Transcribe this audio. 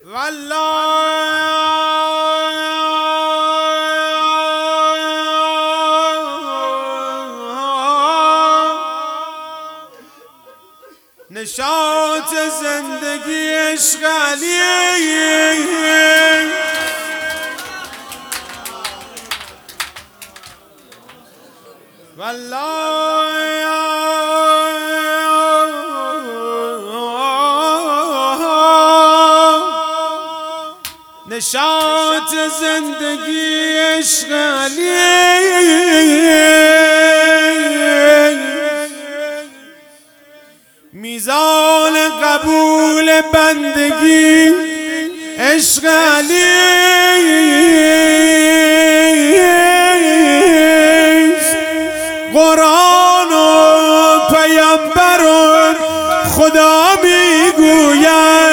نشاط زندگی عشق علی والله نشاط زندگی عشق علی میزان قبول بندگی عشق علی قرآن و پیامبر خدا میگوید